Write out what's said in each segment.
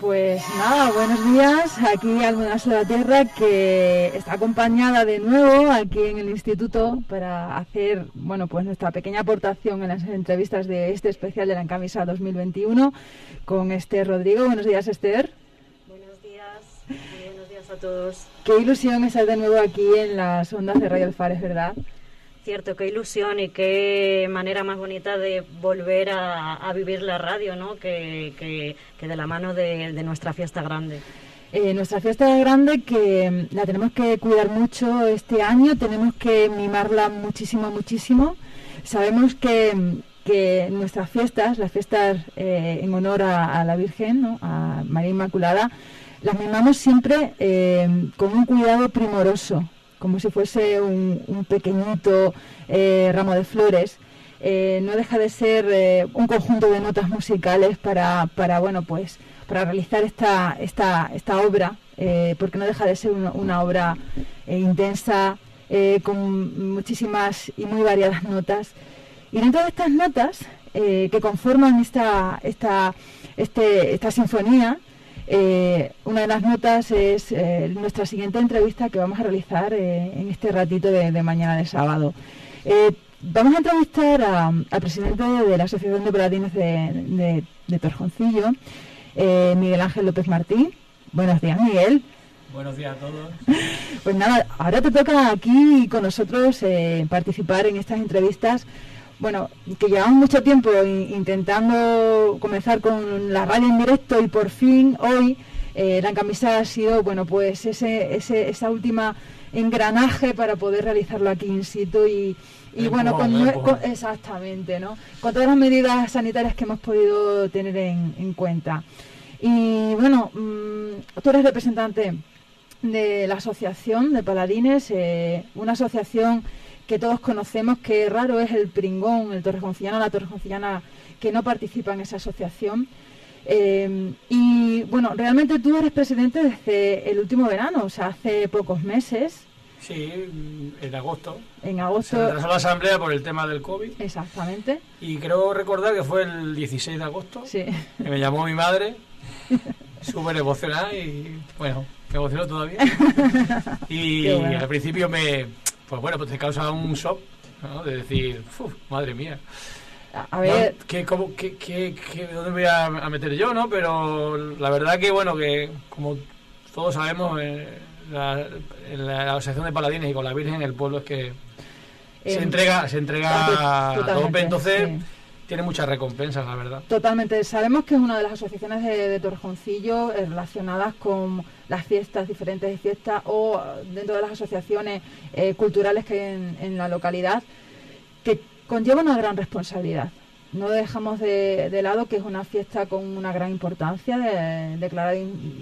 Pues nada, buenos días. Aquí Almudas de la Tierra, que está acompañada de nuevo aquí en el instituto para hacer, bueno, pues nuestra pequeña aportación en las entrevistas de este especial de la Encamisa 2021 con Esther Rodrigo. Buenos días, Esther. Buenos días a todos. Qué ilusión estar de nuevo aquí en las ondas de Radio Alfares, ¿verdad? Cierto, qué ilusión y qué manera más bonita de volver a vivir la radio, ¿no? Que de la mano de nuestra fiesta grande. Nuestra fiesta grande, que la tenemos que cuidar mucho este año, tenemos que mimarla muchísimo, muchísimo. Sabemos que nuestras fiestas, las fiestas en honor a la Virgen, ¿no? A María Inmaculada, las mimamos siempre con un cuidado primoroso, como si fuese un pequeñito ramo de flores. No deja de ser un conjunto de notas musicales para realizar esta obra, porque no deja de ser una obra intensa, con muchísimas y muy variadas notas. Y dentro de estas notas que conforman esta sinfonía, una de las notas es nuestra siguiente entrevista que vamos a realizar en este ratito de mañana de sábado. Vamos a entrevistar al presidente de la Asociación de Paladines de Torrejoncillo, Miguel Ángel López Martín. Buenos días, Miguel. Buenos días a todos. Pues nada, ahora te toca aquí con nosotros participar en estas entrevistas. Bueno, que llevamos mucho tiempo intentando comenzar con la radio en directo y por fin hoy la Encamisa ha sido, bueno, pues esa última engranaje para poder realizarlo aquí in situ y bueno, exactamente, ¿no? Con todas las medidas sanitarias que hemos podido tener en cuenta. Y bueno, tú eres representante de la Asociación de Paladines, una asociación que todos conocemos, que raro es el pringón, el torrejoncillano, la torrejoncillana que no participa en esa asociación. Y bueno, realmente tú eres presidente desde el último verano, o sea, hace pocos meses. Sí, en agosto. En agosto. Se retrasó la asamblea por el tema del COVID. Exactamente. Y creo recordar que fue el 16 de agosto. Sí. Que me llamó mi madre, súper emocionada y bueno, me emocionó todavía. Y bueno, al principio pues te causa un shock, ¿no? De decir, madre mía. A ver, ¿dónde voy a meter yo, no? Pero la verdad que, bueno, que como todos sabemos, en la Asociación de Paladines y con la Virgen en el pueblo es que se entrega a tope, entonces sí. Tiene muchas recompensas, la verdad. Totalmente. Sabemos que es una de las asociaciones de Torrejoncillo relacionadas con las fiestas, diferentes fiestas, o dentro de las asociaciones culturales que hay en la localidad, que conlleva una gran responsabilidad. No dejamos de lado que es una fiesta con una gran importancia, declarada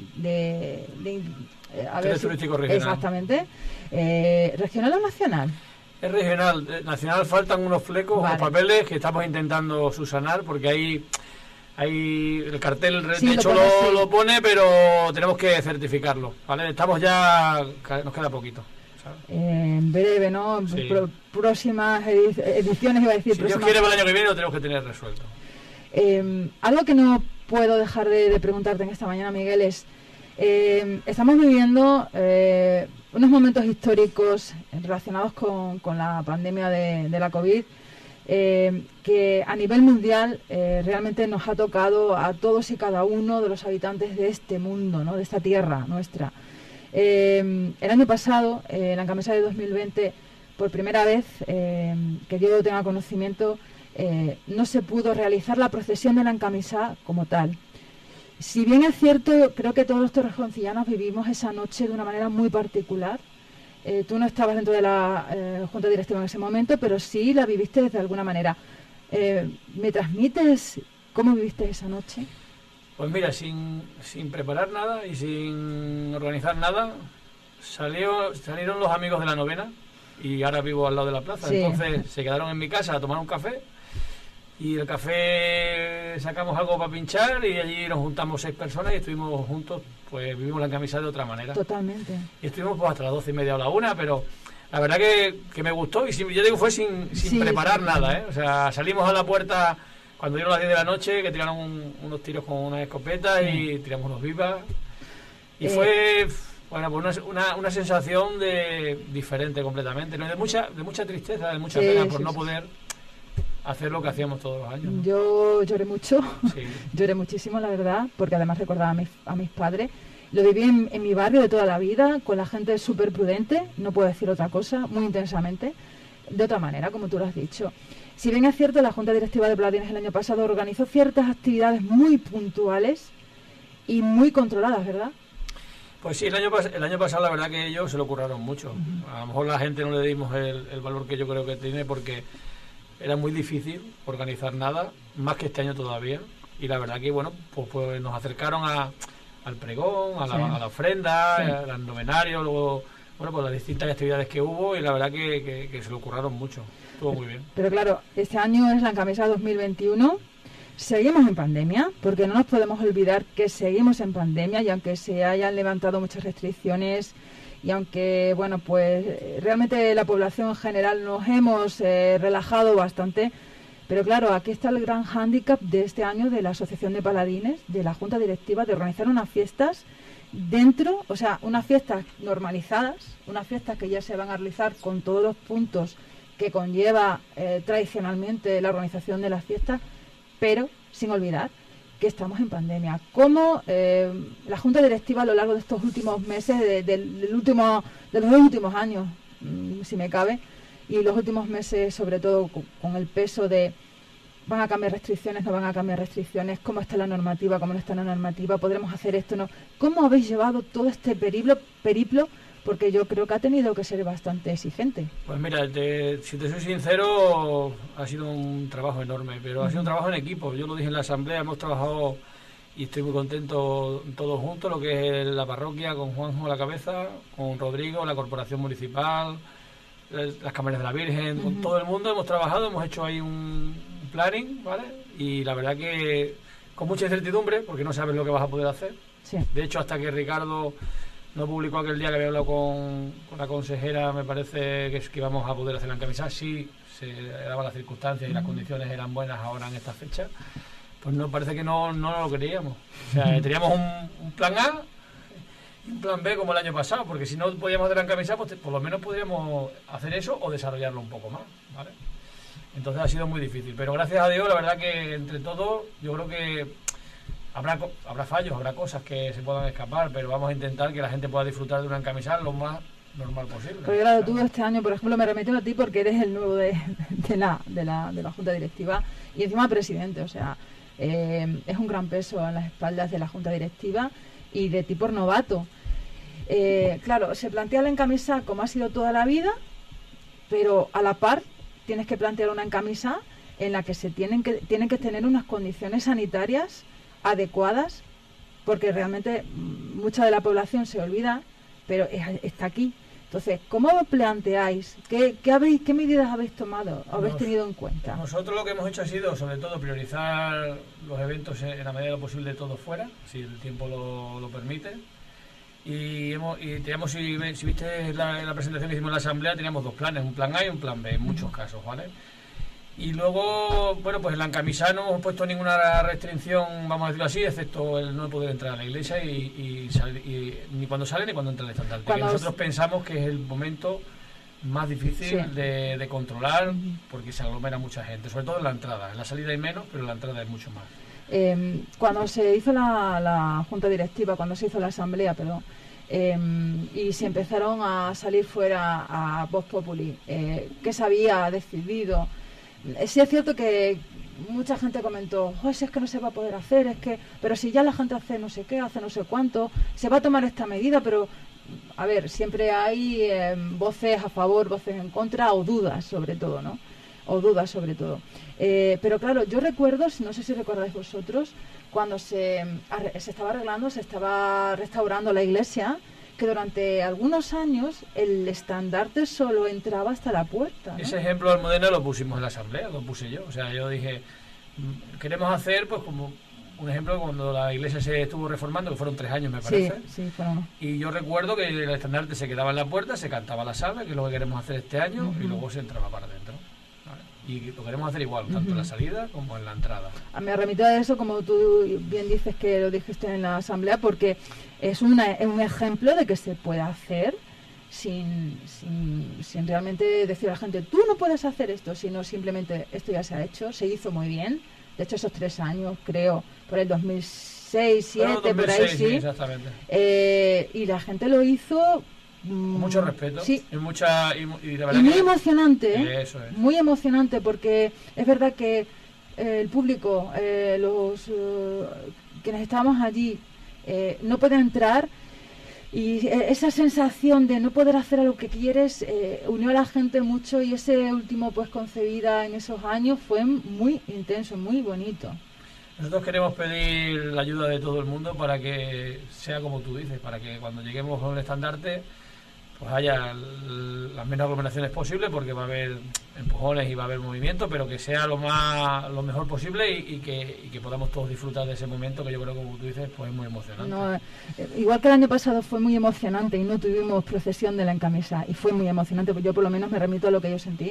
turístico regional. Exactamente. ¿Regional o nacional? Es regional. Nacional faltan unos flecos, vale, o papeles que estamos intentando subsanar, porque hay el cartel, sí, de hecho lo pone, pero tenemos que certificarlo, ¿vale? Estamos ya, nos queda poquito, ¿sabes? En breve, ¿no? Sí. Próximas ediciones, iba a decir. Si Dios quiere, para el año que viene lo tenemos que tener resuelto. Algo que no puedo dejar de preguntarte en esta mañana, Miguel, es estamos viviendo unos momentos históricos relacionados con la pandemia de la COVID, que a nivel mundial realmente nos ha tocado a todos y cada uno de los habitantes de este mundo, ¿no? De esta tierra nuestra. El año pasado, en la Encamisa de 2020, por primera vez que yo tenga conocimiento, no se pudo realizar la procesión de la Encamisa como tal. Si bien es cierto, creo que todos los torrejoncillanos vivimos esa noche de una manera muy particular. Tú no estabas dentro de la Junta Directiva en ese momento, pero sí la viviste de alguna manera. ¿Me transmites cómo viviste esa noche? Pues mira, sin preparar nada y sin organizar nada, salieron los amigos de la novena, y ahora vivo al lado de la plaza, sí. Entonces se quedaron en mi casa a tomar un café. Y el café sacamos algo para pinchar y allí nos juntamos 6 personas y estuvimos juntos, pues vivimos la Encamisa de otra manera. Totalmente. Y estuvimos pues hasta las 12:30 o la 1, pero la verdad que me gustó y yo digo fue sin preparar nada, ¿eh? O sea, salimos a la puerta cuando dieron las 10 de la noche, que tiraron unos tiros con unas escopetas y tiramos unos vivas. Y fue, bueno, pues una sensación diferente completamente, ¿no? De mucha tristeza, de mucha pena por no poder hacer lo que hacíamos todos los años, ¿no? Yo lloré mucho, sí. Lloré muchísimo, la verdad, porque además recordaba a mis padres. Lo viví en mi barrio de toda la vida, con la gente súper prudente, no puedo decir otra cosa, muy intensamente, de otra manera, como tú lo has dicho. Si bien es cierto, la Junta Directiva de Paladines el año pasado organizó ciertas actividades muy puntuales y muy controladas, ¿verdad? Pues sí, el año pasado la verdad que ellos se lo curraron mucho. A lo mejor la gente no le dimos el valor que yo creo que tiene, porque era muy difícil organizar nada, más que este año todavía. Y la verdad que, bueno, pues nos acercaron al pregón, a la ofrenda, al novenario, luego, bueno, pues las distintas actividades que hubo, y la verdad que se lo curraron mucho. Estuvo muy bien. Pero claro, este año es la Encamisa 2021. Seguimos en pandemia, porque no nos podemos olvidar que seguimos en pandemia, y aunque se hayan levantado muchas restricciones, y aunque, bueno, pues realmente la población en general nos hemos relajado bastante, pero claro, aquí está el gran hándicap de este año de la Asociación de Paladines, de la Junta Directiva, de organizar unas fiestas dentro, o sea, unas fiestas normalizadas, unas fiestas que ya se van a realizar con todos los puntos que conlleva tradicionalmente la organización de las fiestas, pero sin olvidar que estamos en pandemia. ¿Cómo la Junta Directiva a lo largo de estos últimos meses, de los dos últimos años, si me cabe, y los últimos meses sobre todo con el peso de van a cambiar restricciones, no van a cambiar restricciones, cómo está la normativa, cómo no está la normativa, podremos hacer esto, no? ¿Cómo habéis llevado todo este periplo? Porque yo creo que ha tenido que ser bastante exigente. Pues mira, si te soy sincero, ha sido un trabajo enorme, pero ha sido un trabajo en equipo. Yo lo dije en la asamblea, hemos trabajado y estoy muy contento todos juntos, lo que es la parroquia, con Juanjo a la cabeza, con Rodrigo, la corporación municipal, las cámaras de la Virgen, con todo el mundo hemos trabajado, hemos hecho ahí un planning, ¿vale? Y la verdad que con mucha incertidumbre, porque no sabes lo que vas a poder hacer. Sí. De hecho, hasta que Ricardo no publicó aquel día que había hablado con la consejera, me parece que íbamos a poder hacer la encamisada, sí se daban las circunstancias y las condiciones eran buenas ahora en esta fecha, pues no parece que no lo creíamos. O sea, teníamos un plan A y un plan B como el año pasado, porque si no podíamos hacer la encamisada, pues por lo menos podríamos hacer eso o desarrollarlo un poco más, ¿vale? Entonces ha sido muy difícil, pero gracias a Dios, la verdad que entre todos, yo creo que habrá fallos, habrá cosas que se puedan escapar, pero vamos a intentar que la gente pueda disfrutar de una encamisada lo más normal posible. Pero claro, tú este año, por ejemplo, me remito a ti porque eres el nuevo de la Junta Directiva y encima presidente, o sea, es un gran peso en las espaldas de la Junta Directiva y de ti por novato. Claro, se plantea la encamisada como ha sido toda la vida, pero a la par tienes que plantear una encamisada en la que tienen que tener unas condiciones sanitarias adecuadas, porque realmente mucha de la población se olvida, pero está aquí. Entonces, ¿cómo lo planteáis? ¿Qué medidas habéis tomado, habéis tenido en cuenta? Nosotros lo que hemos hecho ha sido, sobre todo, priorizar los eventos en la medida de lo posible todos fuera, si el tiempo lo permite. Y teníamos, si viste la presentación que hicimos en la asamblea, teníamos dos planes, un plan A y un plan B, en muchos casos, ¿vale? Y luego, bueno, pues en la encamisada no hemos puesto ninguna restricción, vamos a decirlo así, excepto el no poder entrar a la iglesia y ni cuando sale ni cuando entra el estandarte. Que nosotros pensamos que es el momento más difícil de controlar, porque se aglomera mucha gente, sobre todo en la entrada. En la salida hay menos, pero en la entrada hay mucho más. Cuando se hizo la Junta Directiva, cuando se hizo la Asamblea, perdón, y se empezaron a salir fuera a Vox Populi, ¿qué se había decidido? Sí es cierto que mucha gente comentó, si es que no se va a poder hacer, pero si ya la gente hace no sé qué, hace no sé cuánto, se va a tomar esta medida, pero a ver, siempre hay voces a favor, voces en contra o dudas sobre todo, ¿no? Pero claro, yo recuerdo, no sé si recordáis vosotros, cuando se estaba arreglando, se estaba restaurando la iglesia, que durante algunos años el estandarte solo entraba hasta la puerta, ¿no? Ese ejemplo de Almudena lo pusimos en la asamblea, lo puse yo. O sea, yo dije, queremos hacer, pues como un ejemplo, cuando la iglesia se estuvo reformando, que fueron 3 años, me parece. Sí, fueron. Y yo recuerdo que el estandarte se quedaba en la puerta, se cantaba la salve, que es lo que queremos hacer este año, y luego se entraba para adentro. ¿Vale? y lo queremos hacer igual, tanto en la salida como en la entrada. Me remito a eso, como tú bien dices que lo dijiste en la asamblea, porque es un ejemplo de que se puede hacer sin realmente decir a la gente, tú no puedes hacer esto, sino simplemente esto ya se ha hecho, se hizo muy bien. De hecho, esos 3 años, creo, por el 2006, 2007, por ahí sí. Exactamente. Y la gente lo hizo con mucho respeto, sí. y de verdad y muy emocionante, eso es. Muy emocionante, porque es verdad que el público, quienes estábamos allí, no pueden entrar, y esa sensación de no poder hacer lo que quieres unió a la gente mucho, y ese último pues concebida en esos años fue muy intenso, muy bonito. Nosotros queremos pedir la ayuda de todo el mundo para que sea como tú dices, para que cuando lleguemos a un estandarte pues haya las menos aglomeraciones posibles, porque va a haber empujones y va a haber movimiento, pero que sea lo mejor posible y que podamos todos disfrutar de ese momento, que yo creo que, como tú dices, pues es muy emocionante. No, igual que el año pasado fue muy emocionante y no tuvimos procesión de la encamisa, y fue muy emocionante, pues yo por lo menos me remito a lo que yo sentí.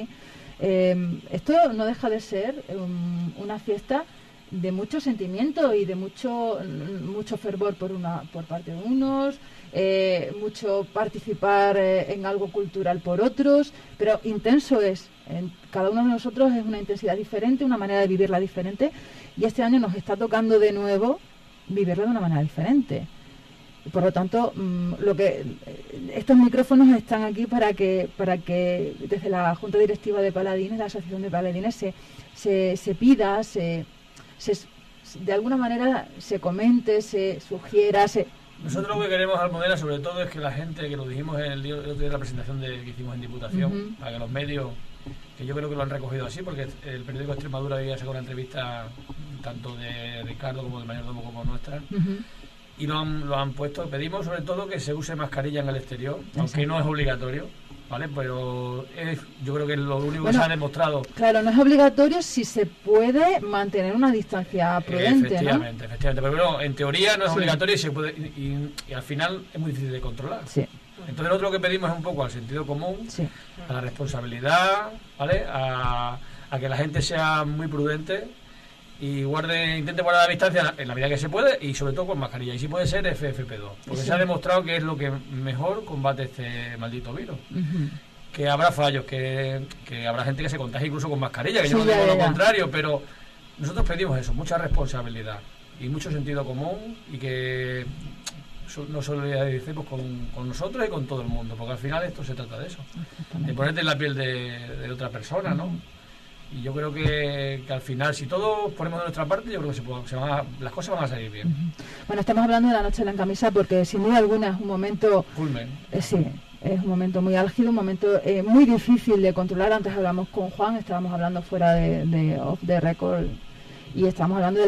Esto no deja de ser una fiesta de mucho sentimiento y de mucho fervor por parte de unos, mucho participar en algo cultural por otros, pero intenso es. En cada uno de nosotros es una intensidad diferente, una manera de vivirla diferente, y este año nos está tocando de nuevo vivirla de una manera diferente. Y por lo tanto, estos micrófonos están aquí para que desde la Junta Directiva de Paladines, la Asociación de Paladines, se pida, de alguna manera se comente, se sugiera, Nosotros lo que queremos, Almudena, sobre todo es que la gente, que lo dijimos el otro día de la presentación que hicimos en Diputación, para que los medios, que yo creo que lo han recogido así, porque el periódico Extremadura había sacado una entrevista tanto de Ricardo como de Mayordomo como nuestra, y lo han puesto. Pedimos sobre todo que se use mascarilla en el exterior, aunque no es obligatorio, ¿vale? Pero yo creo que es lo único que se ha demostrado. Claro, no es obligatorio si se puede mantener una distancia prudente, efectivamente, pero bueno, en teoría no es obligatorio y se puede, y al final es muy difícil de controlar. Sí. Entonces lo que pedimos es un poco al sentido común, a la responsabilidad, ¿vale? A que la gente sea muy prudente y intente guardar la distancia en la medida que se puede, y sobre todo con mascarilla, y si puede ser FFP2, porque se ha demostrado que es lo que mejor combate este maldito virus. Que habrá fallos, que habrá gente que se contagie incluso con mascarilla, que yo no digo lo contrario, pero nosotros pedimos eso, mucha responsabilidad y mucho sentido común, y que no solidaricemos con nosotros y con todo el mundo, porque al final esto se trata de eso, de ponerte en la piel de otra persona, ¿no? Y yo creo que al final, si todos ponemos de nuestra parte, yo creo que las cosas van a salir bien. Bueno, estamos hablando de la noche de la encamisa porque sin duda alguna es un momento... Culmen. Sí, es un momento muy álgido, un momento muy difícil de controlar. Antes hablamos con Juan, estábamos hablando fuera de off the record, y estábamos hablando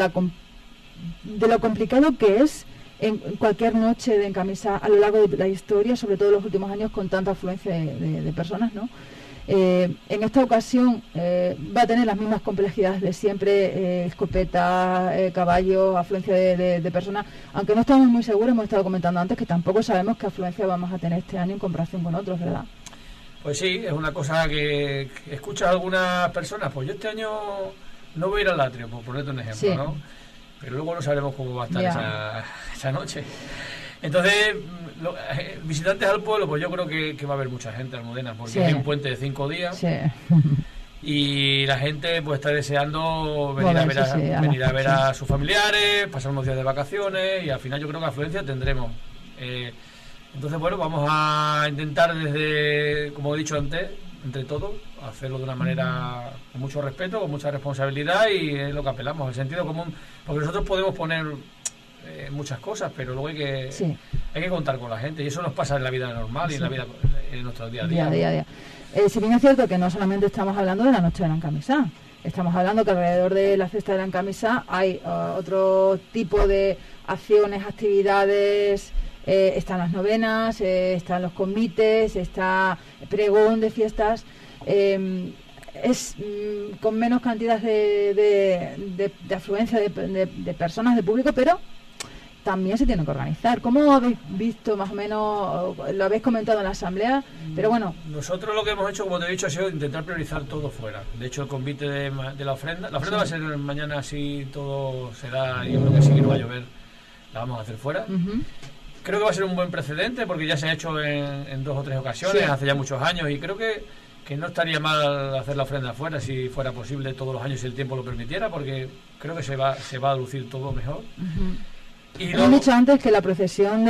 de lo complicado que es en cualquier noche de encamisa a lo largo de la historia, sobre todo en los últimos años, con tanta afluencia de personas, ¿no? En esta ocasión va a tener las mismas complejidades de siempre, escopeta, caballos, afluencia de personas, aunque no estamos muy seguros. Hemos estado comentando antes que tampoco sabemos qué afluencia vamos a tener este año en comparación con otros, ¿verdad? Pues sí, es una cosa que escuchas a algunas personas, pues yo este año no voy a ir al atrio, por ponerte un ejemplo, ¿no? Pero luego no sabremos cómo va a estar esa noche. Entonces, visitantes al pueblo, pues yo creo que va a haber mucha gente, Almudena, porque hay un puente de 5 días, y la gente pues está deseando venir a ver a sus familiares, pasar unos días de vacaciones, y al final yo creo que afluencia tendremos. Entonces, bueno, vamos a intentar desde, como he dicho antes, entre todos, hacerlo de una manera con mucho respeto, con mucha responsabilidad, y es lo que apelamos, al sentido común, porque nosotros podemos poner muchas cosas, pero luego hay que contar con la gente, y eso nos pasa en la vida normal y en la vida, en nuestro día a día. Si bien es cierto que no solamente estamos hablando de la noche de la encamisa, estamos hablando que alrededor de la fiesta de la encamisa hay otro tipo de acciones, actividades, están las novenas, están los convites, está pregón de fiestas, es con menos cantidad de afluencia de personas, de público, pero también se tienen que organizar. ¿Cómo habéis visto más o menos, lo habéis comentado en la asamblea? Pero bueno. Nosotros lo que hemos hecho, como te he dicho, ha sido intentar priorizar todo fuera. De hecho, el convite de la ofrenda va a ser mañana, si todo se da, y yo creo que sí que no va a llover, la vamos a hacer fuera. Creo que va a ser un buen precedente porque ya se ha hecho en 2 o 3 ocasiones, hace ya muchos años, y creo que no estaría mal hacer la ofrenda afuera si fuera posible todos los años, si el tiempo lo permitiera, porque creo que se va a lucir todo mejor. Y hemos dicho antes que la procesión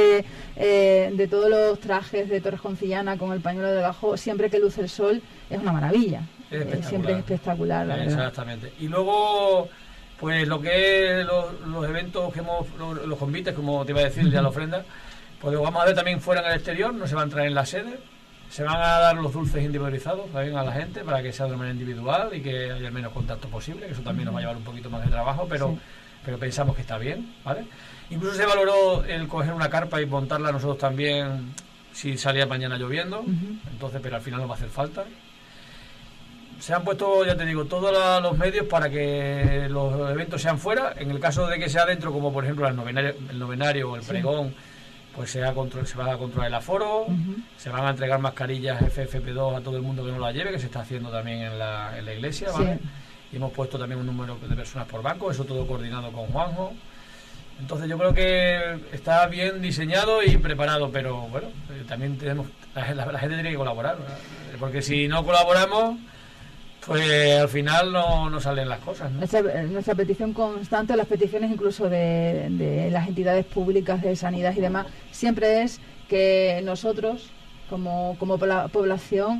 de todos los trajes de Torrejoncillana con el pañuelo debajo, siempre que luce el sol, es una maravilla. Siempre es espectacular, la verdad. Exactamente. Y luego, pues lo que es los eventos que los convites, como te iba a decir, ya la ofrenda, pues lo vamos a ver también fuera en el exterior, no se va a entrar en la sede. Se van a dar los dulces individualizados también a la gente para que sea de manera individual y que haya el menos contacto posible, que eso también nos va a llevar un poquito más de trabajo, pero pensamos que está bien, ¿vale? Incluso se valoró el coger una carpa y montarla nosotros también si salía mañana lloviendo, entonces, pero al final no va a hacer falta. Se han puesto, ya te digo, todos los medios para que los eventos sean fuera. En el caso de que sea dentro, como por ejemplo el novenario o el pregón, pues se va a controlar el aforo, se van a entregar mascarillas FFP2 a todo el mundo que no la lleve, que se está haciendo también en la iglesia, ¿vale? Y hemos puesto también un número de personas por banco, eso todo coordinado con Juanjo. Entonces yo creo que está bien diseñado y preparado, pero bueno, también la gente tiene que colaborar, ¿verdad? Porque si no colaboramos, pues al final no salen las cosas, ¿no? Nuestra petición constante, las peticiones incluso de las entidades públicas de sanidad y demás, siempre es que nosotros, como población,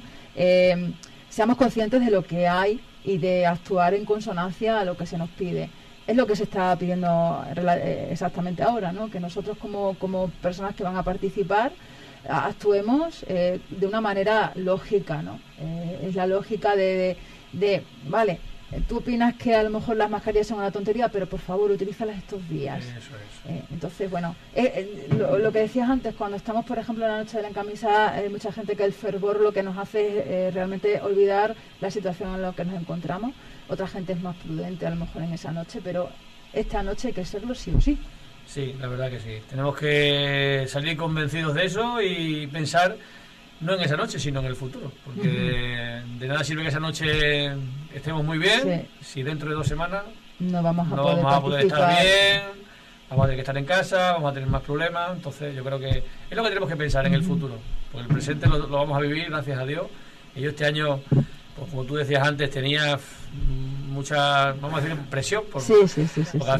seamos conscientes de lo que hay y de actuar en consonancia a lo que se nos pide. Es lo que se está pidiendo exactamente ahora, ¿no? Que nosotros como personas que van a participar actuemos de una manera lógica, ¿no? Es la lógica de vale, tú opinas que a lo mejor las mascarillas son una tontería, pero por favor, utilízalas estos días. Eso es. Entonces, bueno, lo que decías antes, cuando estamos, por ejemplo, en la noche de la encamisa, hay mucha gente que el fervor lo que nos hace es realmente olvidar la situación en la que nos encontramos. Otra gente es más prudente a lo mejor en esa noche, pero esta noche hay que serlo sí o sí. Sí, la verdad que sí. Tenemos que salir convencidos de eso y pensar no en esa noche, sino en el futuro. Porque de nada sirve que esa noche estemos muy bien si dentro de 2 semanas no vamos a poder estar bien, vamos a tener que estar en casa, vamos a tener más problemas. Entonces yo creo que es lo que tenemos que pensar en el futuro. Porque el presente lo vamos a vivir, gracias a Dios. Y yo este año, pues como tú decías antes, tenía mucha, vamos a decir, presión. Porque al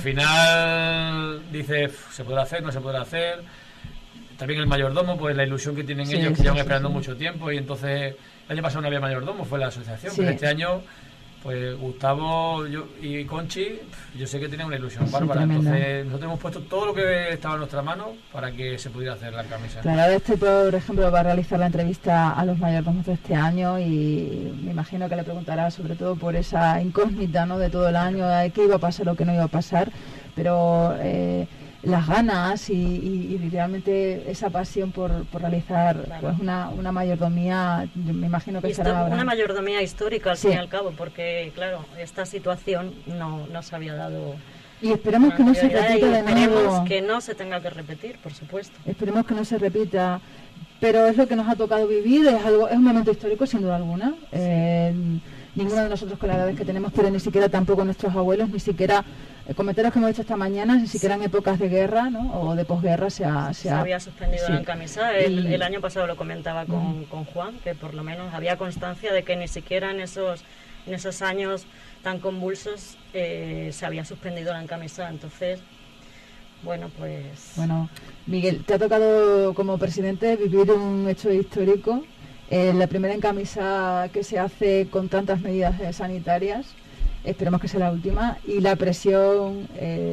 final dices, ¿se podrá hacer? ¿No se podrá hacer? También el mayordomo, pues la ilusión que tienen ellos, que llevan esperando mucho tiempo, y entonces el año pasado no había mayordomo, fue la asociación, pero este año, pues Gustavo y Conchi, yo sé que tienen una ilusión bárbara, entonces nosotros hemos puesto todo lo que estaba en nuestra mano para que se pudiera hacer la camisa. Claro, ahora por ejemplo, va a realizar la entrevista a los mayordomos de este año y me imagino que le preguntará sobre todo por esa incógnita, ¿no?, de todo el año, de qué iba a pasar o qué no iba a pasar, pero las ganas y realmente esa pasión por realizar pues una mayordomía, yo me imagino que será una mayordomía histórica al fin y al cabo, porque claro, esta situación no se había dado. Y esperemos que no se repita de nuevo. Esperemos que no se tenga que repetir, por supuesto. Esperemos que no se repita, pero es lo que nos ha tocado vivir, es un momento histórico sin duda alguna. Ninguno de nosotros con las edades que tenemos, pero ni siquiera tampoco nuestros abuelos, ni siquiera comentarios que hemos hecho esta mañana, ni siquiera en épocas de guerra, ¿no?, o de posguerra se había suspendido la encamisa. El año pasado lo comentaba con Juan, que por lo menos había constancia de que ni siquiera en esos años tan convulsos se había suspendido la encamisa. Entonces, bueno, pues... Bueno, Miguel, te ha tocado como presidente vivir un hecho histórico. La primera encamisa que se hace con tantas medidas sanitarias, esperemos que sea la última, y la presión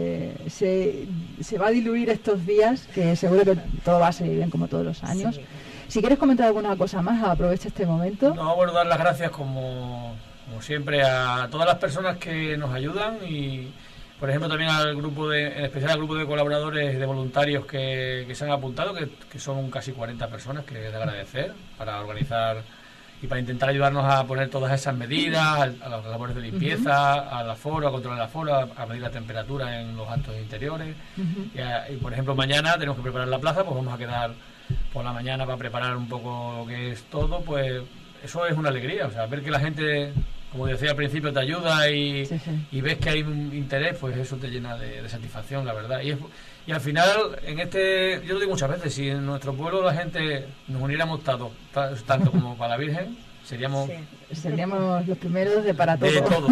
se va a diluir estos días, que seguro que todo va a salir bien como todos los años. Si quieres comentar alguna cosa más, aprovecha este momento. No, bueno, dar las gracias como siempre a todas las personas que nos ayudan y, por ejemplo, también en especial al grupo de colaboradores, de voluntarios que se han apuntado, que son casi 40 personas, que es de agradecer, para organizar y para intentar ayudarnos a poner todas esas medidas, a las labores de limpieza, al aforo, a controlar el aforo, a medir la temperatura en los actos interiores. Y por ejemplo, mañana tenemos que preparar la plaza, pues vamos a quedar por la mañana para preparar un poco lo que es todo, pues eso es una alegría, o sea, ver que la gente, como decía al principio, te ayuda y ves que hay un interés, pues eso te llena de satisfacción, la verdad. Y al final, yo lo digo muchas veces, si en nuestro pueblo la gente nos uniéramos tanto como para la Virgen, seríamos los primeros de para todo. De todo.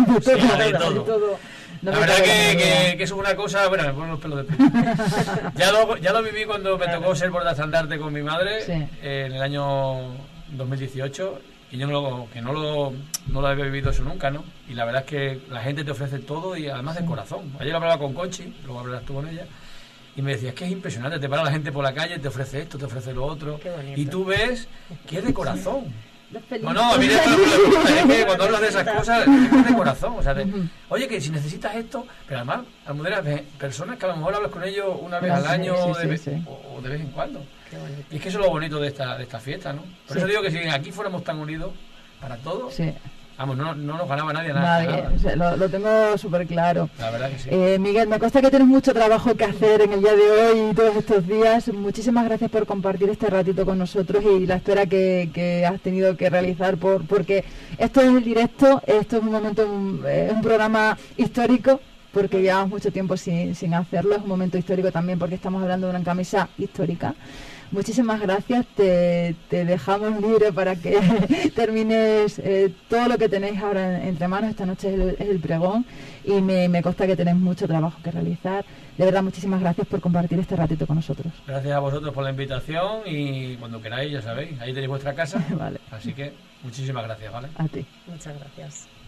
No, la verdad que eso es una cosa, bueno, me ponen los pelos de punta. Ya lo viví cuando me tocó ser portaestandarte con mi madre en el año 2018. Y yo no lo había vivido eso nunca, ¿no? Y la verdad es que la gente te ofrece todo y además de corazón. Ayer hablaba con Conchi, luego hablarás tú con ella, y me decía, es que es impresionante, te para la gente por la calle, te ofrece esto, te ofrece lo otro, y tú ves que es de corazón. No, a mí es que cuando hablas de esas cosas es de corazón, o sea, oye, que si necesitas esto, pero además, Almudena, personas que a lo mejor hablas con ellos una vez al año o de vez en cuando. Y es que eso es lo bonito de esta fiesta, ¿no? Por eso digo que si aquí fuéramos tan unidos para todos, vamos, no nos ganaba nadie nada. O sea, lo tengo súper claro. La verdad que sí. Miguel, me consta que tienes mucho trabajo que hacer en el día de hoy y todos estos días. Muchísimas gracias por compartir este ratito con nosotros y la espera que has tenido que realizar, porque esto es el directo, esto es un momento, es un programa histórico, porque llevamos mucho tiempo sin hacerlo. Es un momento histórico también porque estamos hablando de una camisa histórica. Muchísimas gracias, te dejamos libre para que termines todo lo que tenéis ahora entre manos. Esta noche es el pregón y me consta que tenéis mucho trabajo que realizar. De verdad, muchísimas gracias por compartir este ratito con nosotros. Gracias a vosotros por la invitación y cuando queráis, ya sabéis, ahí tenéis vuestra casa. Vale. Así que muchísimas gracias, ¿vale? A ti. Muchas gracias.